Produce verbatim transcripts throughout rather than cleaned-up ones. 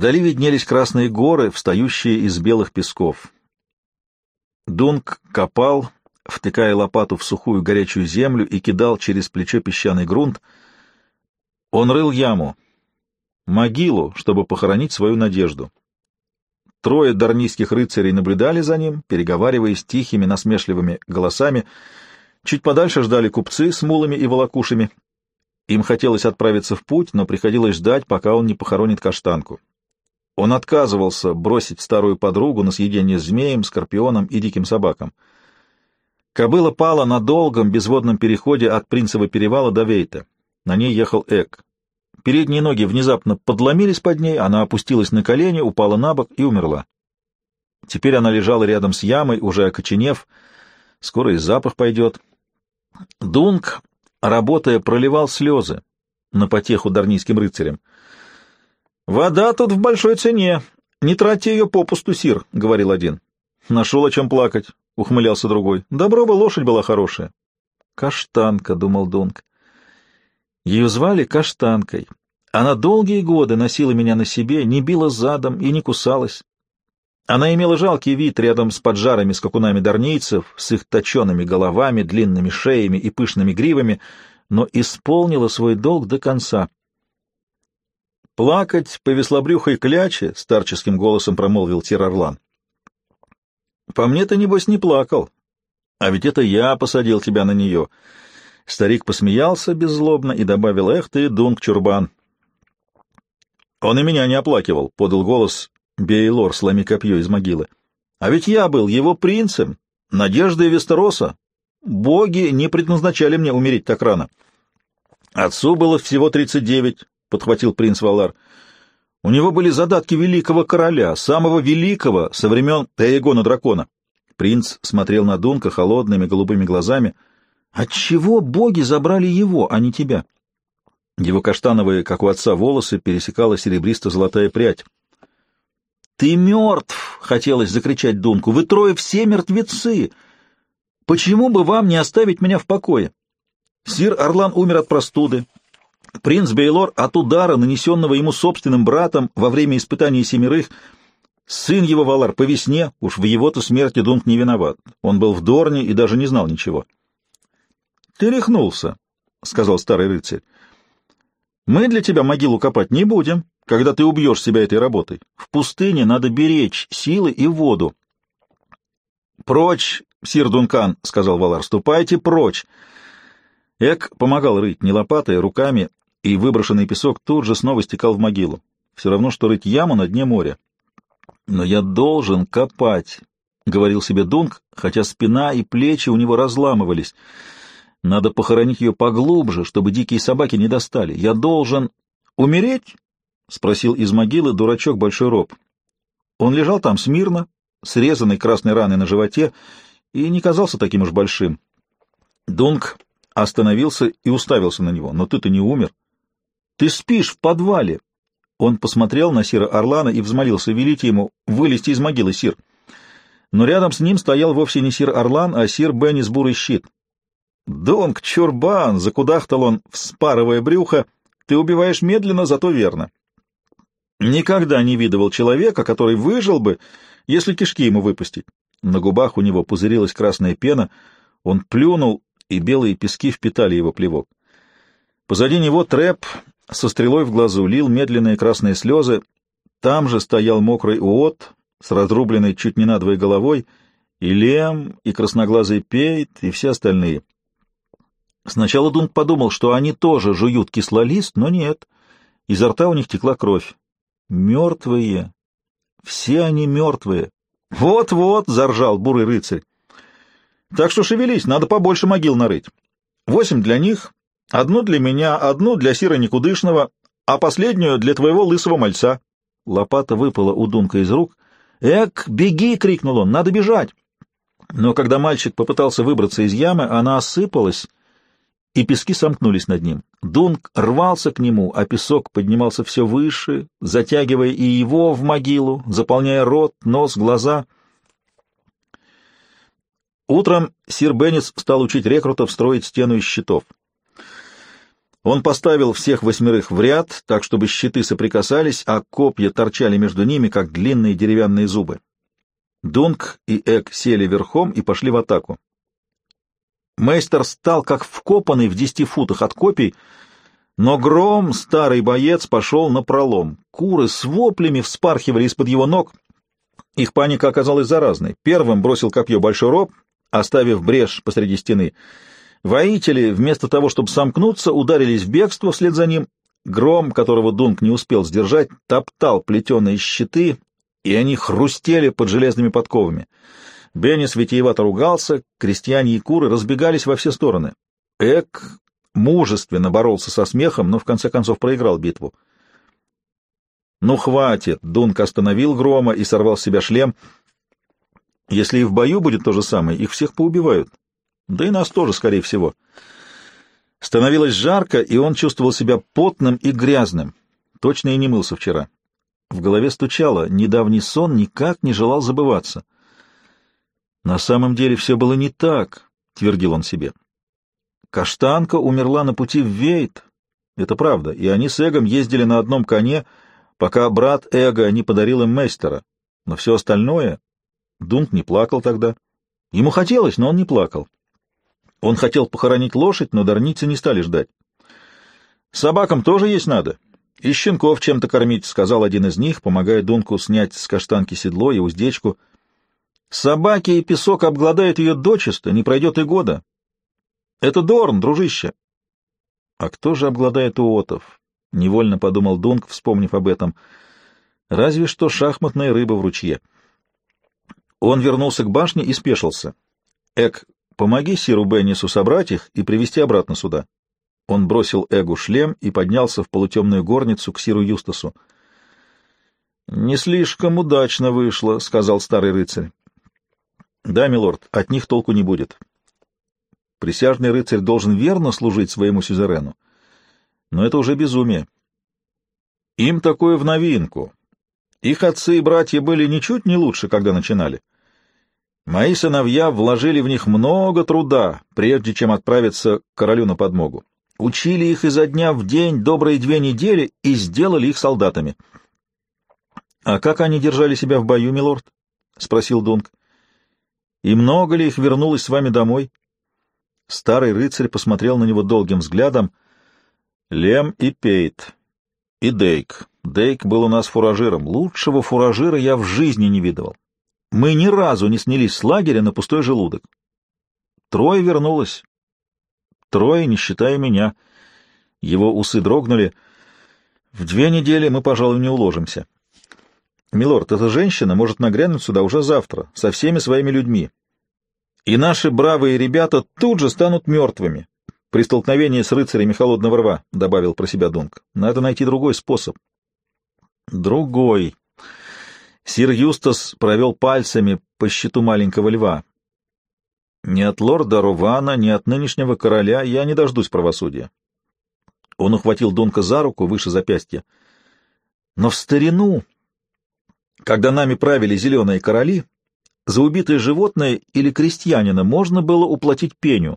Вдали виднелись красные горы, встающие из белых песков. Дунк копал, втыкая лопату в сухую горячую землю, и кидал через плечо песчаный грунт. Он рыл яму, могилу, чтобы похоронить свою надежду. Трое дарнийских рыцарей наблюдали за ним, переговариваясь тихими насмешливыми голосами. Чуть подальше ждали купцы с мулами и волокушами. Им хотелось отправиться в путь, но приходилось ждать, пока он не похоронит каштанку. Он отказывался бросить старую подругу на съедение змеям, скорпионам и диким собакам. Кобыла пала на долгом безводном переходе от Принцева перевала до Вейта. На ней ехал Эк. Передние ноги внезапно подломились под ней, она опустилась на колени, упала на бок и умерла. Теперь она лежала рядом с ямой, уже окоченев. Скоро и запах пойдет. Дунк, работая, проливал слезы на потеху дарнийским рыцарям. «Вода тут в большой цене. Не тратьте ее попусту, сир», — говорил один. «Нашел о чем плакать», — ухмылялся другой. «Добро бы лошадь была хорошая». «Каштанка», — думал Дунк. Ее звали Каштанкой. Она долгие годы носила меня на себе, не била задом и не кусалась. Она имела жалкий вид рядом с поджарыми скакунами дарнийцев, с их точеными головами, длинными шеями и пышными гривами, но исполнила свой долг до конца. «Плакать по веслобрюхой кляче», — старческим голосом промолвил Тир-Орлан. «По мне ты, небось, не плакал. А ведь это я посадил тебя на нее». Старик посмеялся беззлобно и добавил: «Эх ты, Дунк-чурбан!» «Он и меня не оплакивал», — подал голос Бейлор, сломи копье из могилы. «А ведь я был его принцем, надеждой Вестероса. Боги не предназначали мне умереть так рано». «Отцу было всего тридцать девять», — подхватил принц Валар. «У него были задатки великого короля, самого великого со времен Эегона Дракона». Принц смотрел на Дунка холодными голубыми глазами. «Отчего боги забрали его, а не тебя?» Его каштановые, как у отца, волосы пересекала серебристо-золотая прядь. «Ты мертв!» — хотелось закричать Дунку. «Вы трое все мертвецы! Почему бы вам не оставить меня в покое? Сир Орлан умер от простуды. Принц Бейлор от удара, нанесенного ему собственным братом во время испытаний семерых. Сын его Валар по весне, уж в его-то смерти Дунк не виноват. Он был в Дорне и даже не знал ничего». «Ты рехнулся», — сказал старый рыцарь. «Мы для тебя могилу копать не будем, когда ты убьешь себя этой работой. В пустыне надо беречь силы и воду». «Прочь, сир Дункан», — сказал Валар, — «ступайте прочь». Эк помогал рыть не лопатой, а руками, и выброшенный песок тут же снова стекал в могилу. Все равно, что рыть яму на дне моря. «Но я должен копать», — говорил себе Дунк, хотя спина и плечи у него разламывались. «Надо похоронить ее поглубже, чтобы дикие собаки не достали. Я должен умереть?» — спросил из могилы дурачок Большой Роб. Он лежал там смирно, срезанной красной раной на животе, и не казался таким уж большим. Дунк остановился и уставился на него. «Но ты-то не умер. Ты спишь в подвале». Он посмотрел на сира Орлана и взмолился: «Велите ему вылезти из могилы, сир». Но рядом с ним стоял вовсе не сир Орлан, а сир Беннис Бурый Щит. «Дунк, чурбан!» — закудахтал он, вспарывая брюхо. «Ты убиваешь медленно, зато верно. Никогда не видывал человека, который выжил бы, если кишки ему выпустить». На губах у него пузырилась красная пена, он плюнул, и белые пески впитали его плевок. Позади него Трэп со стрелой в глазу лил медленные красные слезы. Там же стоял мокрый Уот с разрубленной чуть не надвое головой, и Лем, и красноглазый Пейт, и все остальные. Сначала Дунк подумал, что они тоже жуют кислолист, но нет. Изо рта у них текла кровь. Мертвые. Все они мертвые. «Вот-вот», — заржал бурый рыцарь. «Так что шевелись, надо побольше могил нарыть. Восемь для них, одну для меня, одну для сира Никудышного, а последнюю для твоего лысого мальца». Лопата выпала у Дунка из рук. «Эк, беги!» — крикнул он. «Надо бежать!» Но когда мальчик попытался выбраться из ямы, она осыпалась, и пески сомкнулись над ним. Дунк рвался к нему, а песок поднимался все выше, затягивая и его в могилу, заполняя рот, нос, глаза. Утром сир Беннис стал учить рекрутов строить стену из щитов. Он поставил всех восьмерых в ряд, так, чтобы щиты соприкасались, а копья торчали между ними, как длинные деревянные зубы. Дунк и Эк сели верхом и пошли в атаку. Мейстер стал как вкопанный в десяти футах от копий, но Гром, старый боец, пошел напролом. Куры с воплями вспархивали из-под его ног. Их паника оказалась заразной. Первым бросил копье большой роб, оставив брешь посреди стены. Воители, вместо того, чтобы сомкнуться, ударились в бегство вслед за ним. Гром, которого Дунк не успел сдержать, топтал плетеные щиты, и они хрустели под железными подковами. Беннис витиевато ругался, крестьяне и куры разбегались во все стороны. Эк мужественно боролся со смехом, но в конце концов проиграл битву. «Ну, хватит!» — Дунк остановил Грома и сорвал с себя шлем. «Если и в бою будет то же самое, их всех поубивают. Да и нас тоже, скорее всего». Становилось жарко, и он чувствовал себя потным и грязным. Точно и не мылся вчера. В голове стучало, недавний сон никак не желал забываться. «На самом деле все было не так», — твердил он себе. «Каштанка умерла на пути в Вейт. Это правда, и они с Эгом ездили на одном коне, пока брат Эга не подарил им Мейстера. Но все остальное... Дунк не плакал тогда. Ему хотелось, но он не плакал. Он хотел похоронить лошадь, но дарницы не стали ждать. Собакам тоже есть надо. И щенков чем-то кормить», — сказал один из них, помогая Дунку снять с каштанки седло и уздечку. «Собаки и песок обгладают ее дочисто, не пройдет и года. Это Дорн, дружище». «А кто же обгладает уотов?» — невольно подумал Дунк, вспомнив об этом. «Разве что шахматная рыба в ручье». Он вернулся к башне и спешился. «Эк, помоги сиру Беннису собрать их и привести обратно сюда». Он бросил Эгу шлем и поднялся в полутемную горницу к сиру Юстасу. «Не слишком удачно вышло», — сказал старый рыцарь. «Да, милорд, от них толку не будет. Присяжный рыцарь должен верно служить своему сюзерену. Но это уже безумие. Им такое в новинку. Их отцы и братья были ничуть не лучше, когда начинали. Мои сыновья вложили в них много труда, прежде чем отправиться к королю на подмогу. Учили их изо дня в день добрые две недели и сделали их солдатами». «А как они держали себя в бою, милорд?» — спросил Дунк. «И много ли их вернулось с вами домой?» Старый рыцарь посмотрел на него долгим взглядом. «Лем и Пейт. И Дейк. Дейк был у нас фуражиром. Лучшего фуражира я в жизни не видывал. Мы ни разу не снялись с лагеря на пустой желудок. Трое вернулось. Трое, не считая меня». Его усы дрогнули. «В две недели мы, пожалуй, не уложимся. Милорд, эта женщина может нагрянуть сюда уже завтра, со всеми своими людьми. И наши бравые ребята тут же станут мертвыми при столкновении с рыцарями холодного рва», — добавил про себя Дунк. «Надо найти другой способ». «Другой». Сир Юстас провел пальцами по щиту маленького льва. «Ни от лорда Рована, ни от нынешнего короля я не дождусь правосудия». Он ухватил Дунка за руку выше запястья. «Но в старину, когда нами правили зеленые короли, за убитое животное или крестьянина можно было уплатить пеню».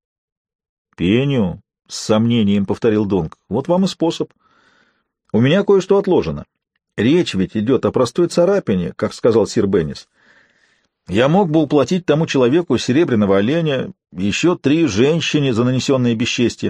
«Пеню?» — с сомнением повторил Дунк. «Вот вам и способ. У меня кое-что отложено. Речь ведь идет о простой царапине, как сказал сир Беннис. Я мог бы уплатить тому человеку серебряного оленя, еще три женщине за нанесенное бесчестье.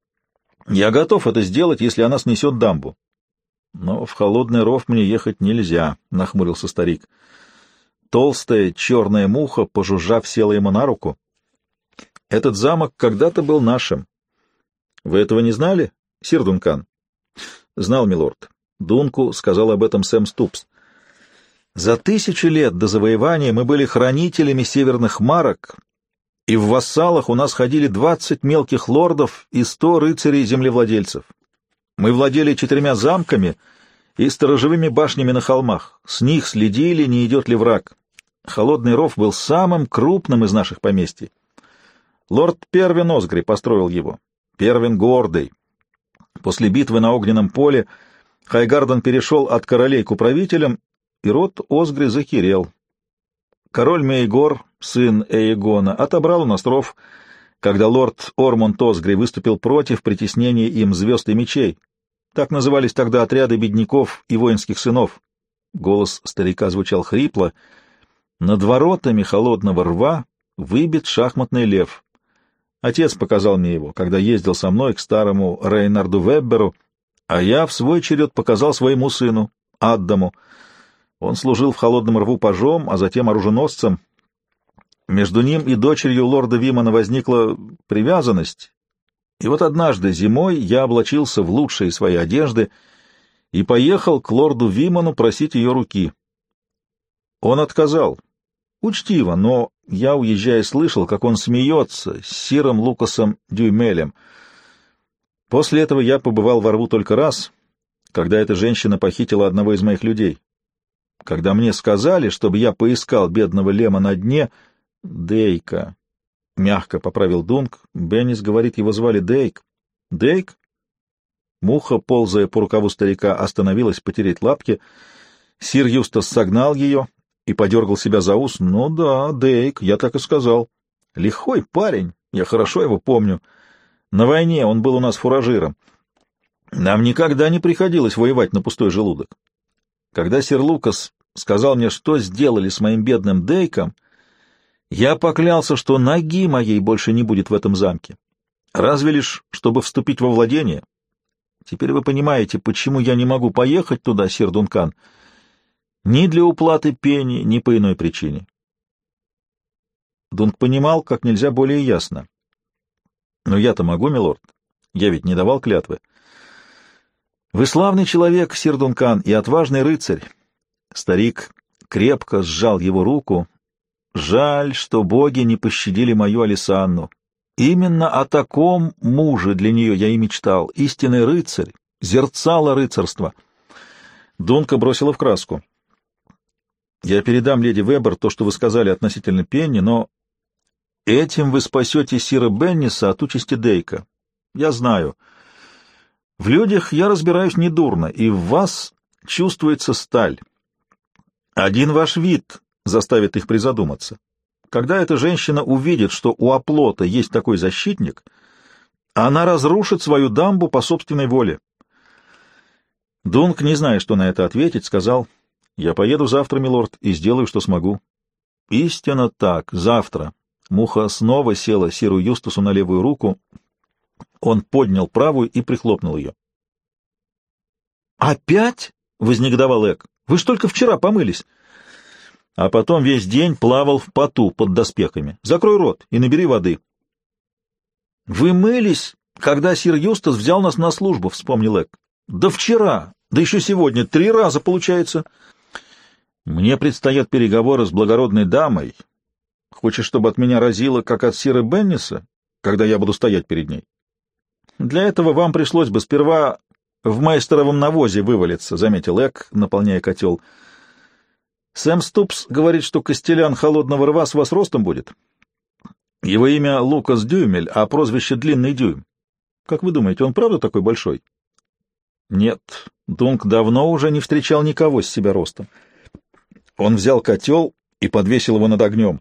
Я готов это сделать, если она снесет дамбу. Но в холодный ров мне ехать нельзя», — нахмурился старик. Толстая черная муха, пожужжав, села ему на руку. «Этот замок когда-то был нашим. Вы этого не знали, сир Дункан?» «Знал, милорд. Дунку сказал об этом Сэм Ступс. За тысячи лет до завоевания мы были хранителями северных марок, и в вассалах у нас ходили двадцать мелких лордов и сто рыцарей-землевладельцев. Мы владели четырьмя замками и сторожевыми башнями на холмах. С них следили, не идет ли враг. Холодный ров был самым крупным из наших поместий. Лорд Первин Осгри построил его. Первин гордый. После битвы на огненном поле Хайгарден перешел от королей к управителям, и род Осгри захирел. Король Мейгор, сын Эйгона, отобрал у нас ров. когда лорд Ормонд Осгри выступил против притеснения им звезд и мечей. Так назывались тогда отряды бедняков и воинских сынов. Голос старика звучал хрипло. Над воротами холодного рва выбит шахматный лев. Отец показал мне его, когда ездил со мной к старому Рейнарду Вебберу, а я в свой черед показал своему сыну, Аддаму. Он служил в холодном рву пажом, а затем оруженосцем. Между ним и дочерью лорда Вимана возникла привязанность, и вот однажды зимой я облачился в лучшие свои одежды и поехал к лорду Виману просить ее руки. Он отказал. Учтиво, но я, уезжая, слышал, как он смеется с сиром Лукасом Дюймелем. После этого я побывал во рву только раз, когда эта женщина похитила одного из моих людей. Когда мне сказали, чтобы я поискал бедного Лема на дне, Дейка, — мягко поправил Дунк, Беннис говорит, его звали Дейк. Дейк? Муха, ползая по рукаву старика, остановилась потереть лапки. Сир Юстас согнал ее и подергал себя за ус. Ну да, Дейк, я так и сказал. Лихой парень, я хорошо его помню. На войне он был у нас фуражиром. Нам никогда не приходилось воевать на пустой желудок. Когда сир Лукас сказал мне, что сделали с моим бедным Дейком, я поклялся, что ноги моей больше не будет в этом замке. Разве лишь, чтобы вступить во владение. Теперь вы понимаете, почему я не могу поехать туда, сир Дункан, ни для уплаты пени, ни по иной причине. Дунк понимал, как нельзя более ясно. Но я-то могу, милорд. Я ведь не давал клятвы. Вы славный человек, сир Дункан, и отважный рыцарь. Старик крепко сжал его руку. Жаль, что боги не пощадили мою Алисанну. Именно о таком муже для нее я и мечтал. Истинный рыцарь, зерцало рыцарства. Дунка бросила в краску. Я передам леди Вебер то, что вы сказали относительно Пенни, но этим вы спасете сира Бенниса от участи Дейка. Я знаю. В людях я разбираюсь недурно, и в вас чувствуется сталь. Один ваш вид заставит их призадуматься. Когда эта женщина увидит, что у оплота есть такой защитник, она разрушит свою дамбу по собственной воле. Дунк, не зная, что на это ответить, сказал: «Я поеду завтра, милорд, и сделаю, что смогу». «Истинно так, завтра». Муха снова села сиру Юстасу на левую руку. Он поднял правую и прихлопнул ее. «Опять?» — вознегодовал Эк. «Вы ж только вчера помылись». А потом весь день плавал в поту под доспехами. Закрой рот и набери воды. «Вы мылись, когда сир Юстас взял нас на службу», — вспомнил Эк. «Да вчера, да еще сегодня, три раза получается». «Мне предстоят переговоры с благородной дамой. Хочешь, чтобы от меня разило, как от сира Бенниса, когда я буду стоять перед ней?» «Для этого вам пришлось бы сперва в майстеровом навозе вывалиться», — заметил Эк, наполняя котел. «Сэм Ступс говорит, что костелян холодного рва с вас ростом будет. Его имя Лукас Дюймель, а прозвище Длинный Дюйм. Как вы думаете, он правда такой большой?» «Нет, Дунк давно уже не встречал никого с себя ростом». Он взял котел и подвесил его над огнем.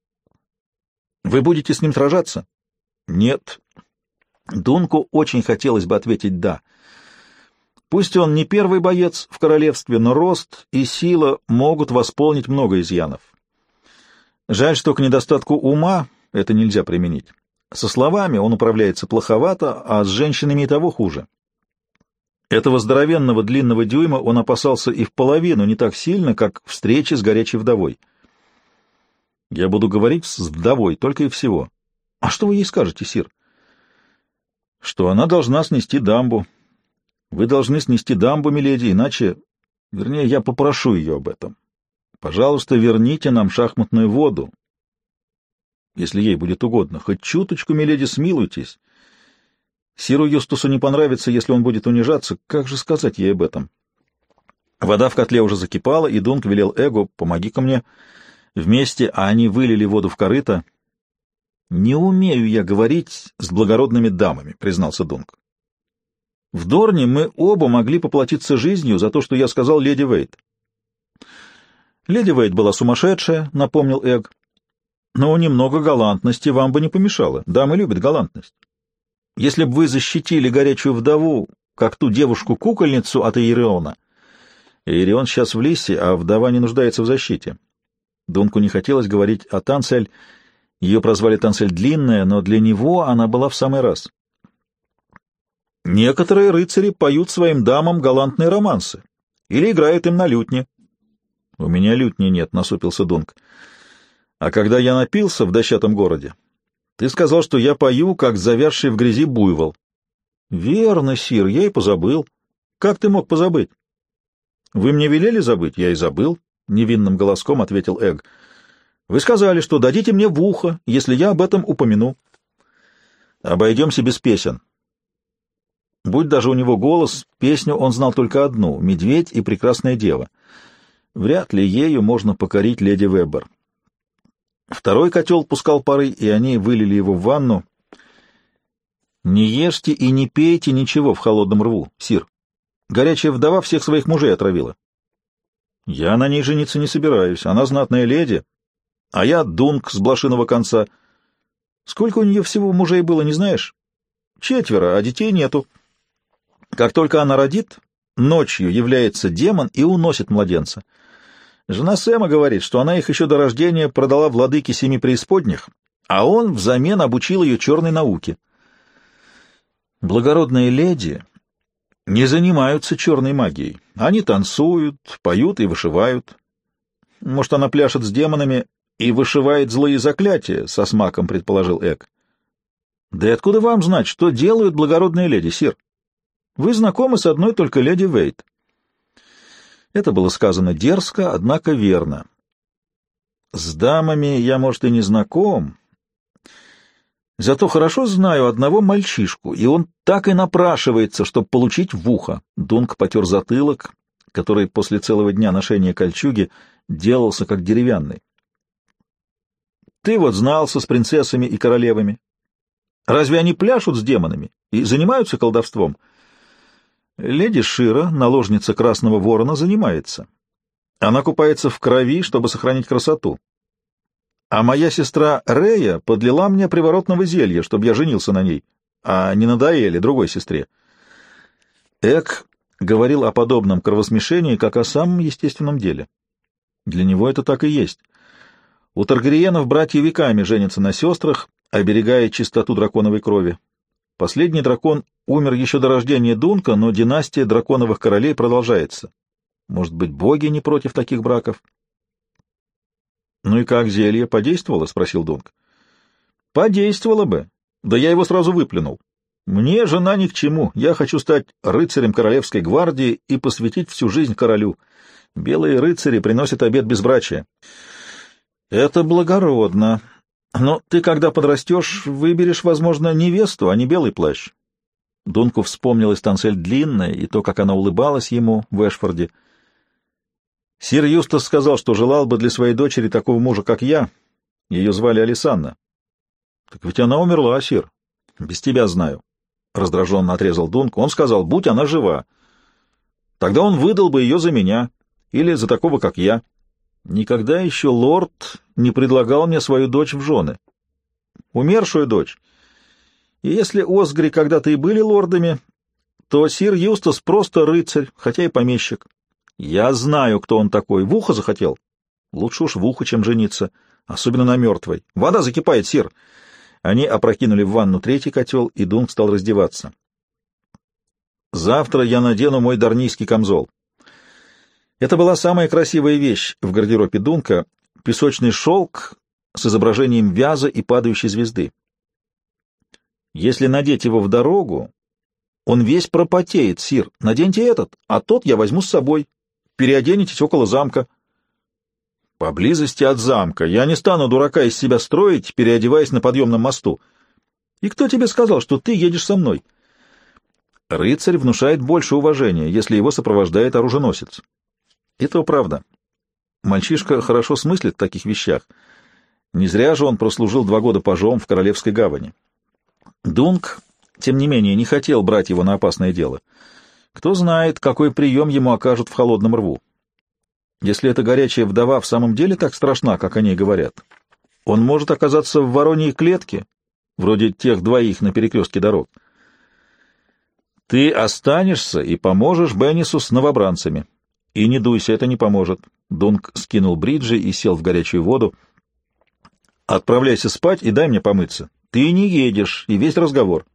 «Вы будете с ним сражаться?» «Нет». Дунку очень хотелось бы ответить «да». Пусть он не первый боец в королевстве, но рост и сила могут восполнить много изъянов. Жаль, что к недостатку ума это нельзя применить. Со словами он управляется плоховато, а с женщинами и того хуже. Этого здоровенного длинного дюйма он опасался и в половину не так сильно, как встречи с горячей вдовой. «Я буду говорить с вдовой, только и всего». «А что вы ей скажете, сир?» «Что она должна снести дамбу». «Вы должны снести дамбу, миледи, иначе... Вернее, я попрошу ее об этом. Пожалуйста, верните нам шахматную воду, если ей будет угодно. Хоть чуточку, миледи, смилуйтесь. Сиру Юстасу не понравится, если он будет унижаться. Как же сказать ей об этом?» Вода в котле уже закипала, и Дунк велел Эгу: «Помоги-ка мне». Вместе они вылили воду в корыто. «Не умею я говорить с благородными дамами», — признался Дунк. «В Дорне мы оба могли поплатиться жизнью за то, что я сказал леди Вейт». «Леди Вейт была сумасшедшая», — напомнил Эг. Но немного галантности вам бы не помешало. Дамы любят галантность. Если бы вы защитили горячую вдову, как ту девушку-кукольницу от Иериона. Иерион сейчас в Лиссе, а вдова не нуждается в защите. Дунку не хотелось говорить о Танцель. Ее прозвали Танцель Длинная, но для него она была в самый раз. Некоторые рыцари поют своим дамам галантные романсы или играют им на лютне. — У меня лютни нет, — насупился Дунк. — А когда я напился в дощатом городе, ты сказал, что я пою, как завязший в грязи буйвол. — Верно, сир, я и позабыл. Как ты мог позабыть? — Вы мне велели забыть, я и забыл, — невинным голоском ответил Эг. — Вы сказали, что дадите мне в ухо, если я об этом упомяну. — Обойдемся без песен. Будь даже у него голос, песню он знал только одну — «Медведь и прекрасная дева». Вряд ли ею можно покорить леди Вебер. Второй котел пускал пары, и они вылили его в ванну. «Не ешьте и не пейте ничего в холодном рву, сир. Горячая вдова всех своих мужей отравила». «Я на ней жениться не собираюсь. Она знатная леди, а я Дунк с блошиного конца. Сколько у нее всего мужей было, не знаешь? Четверо, а детей нету. Как только она родит, ночью является демон и уносит младенца. Жена Сэма говорит, что она их еще до рождения продала владыке семи преисподних, а он взамен обучил ее черной науке. Благородные леди не занимаются черной магией. Они танцуют, поют и вышивают. Может, она пляшет с демонами и вышивает злые заклятия, — со смаком предположил Эк. Да и откуда вам знать, что делают благородные леди, сир? Вы знакомы с одной только леди Вейт. Это было сказано дерзко, однако верно. С дамами я, может, и не знаком, зато хорошо знаю одного мальчишку, и он так и напрашивается, чтобы получить в ухо. Дунк потер затылок, который после целого дня ношения кольчуги делался как деревянный. Ты вот знался с принцессами и королевами. Разве они пляшут с демонами и занимаются колдовством? Леди Шира, наложница Красного Ворона, занимается. Она купается в крови, чтобы сохранить красоту. А моя сестра Рея подлила мне приворотного зелья, чтобы я женился на ней, а не на Даэле, другой сестре. Эк говорил о подобном кровосмешении, как о самом естественном деле. Для него это так и есть. У Таргариенов братья веками женятся на сестрах, оберегая чистоту драконовой крови. Последний дракон умер еще до рождения Дунка, но династия драконовых королей продолжается. Может быть, боги не против таких браков? — Ну и как зелье подействовало? — спросил Дунк. — Подействовало бы. Да я его сразу выплюнул. Мне жена ни к чему. Я хочу стать рыцарем королевской гвардии и посвятить всю жизнь королю. Белые рыцари приносят обет безбрачия. — Это благородно. Но ты, когда подрастешь, выберешь, возможно, невесту, а не белый плащ. Дунку вспомнилась Танцель Длинная и то, как она улыбалась ему в Эшфорде. Сир Юстас сказал, что желал бы для своей дочери такого мужа, как я. Ее звали Алисанна. — Так ведь она умерла, сир. — Без тебя знаю. — раздраженно отрезал Дунк. Он сказал, будь она жива. Тогда он выдал бы ее за меня или за такого, как я. Никогда еще лорд не предлагал мне свою дочь в жены. Умершую дочь. И если Осгри когда-то и были лордами, то сир Юстас просто рыцарь, хотя и помещик. Я знаю, кто он такой. В ухо захотел? Лучше уж в ухо, чем жениться, особенно на мертвой. Вода закипает, сир. Они опрокинули в ванну третий котел, и Дунк стал раздеваться. Завтра я надену мой дарнийский камзол. Это была самая красивая вещь в гардеробе Дунка — песочный шелк с изображением вяза и падающей звезды. Если надеть его в дорогу, он весь пропотеет, сир. Наденьте этот, а тот я возьму с собой. Переоденетесь около замка. Поблизости от замка. Я не стану дурака из себя строить, переодеваясь на подъемном мосту. И кто тебе сказал, что ты едешь со мной? Рыцарь внушает больше уважения, если его сопровождает оруженосец. Это правда. Мальчишка хорошо смыслит в таких вещах. Не зря же он прослужил два года пажом в Королевской гавани. Дунк, тем не менее, не хотел брать его на опасное дело. Кто знает, какой прием ему окажут в холодном рву. Если эта горячая вдова в самом деле так страшна, как о ней говорят, Он может оказаться в вороньей клетке, вроде тех двоих на перекрестке дорог. Ты останешься и поможешь Беннису с новобранцами. И не дуйся, это не поможет. Дунк скинул бриджи и сел в горячую воду. Отправляйся спать и дай мне помыться. Ты не едешь, и весь разговор.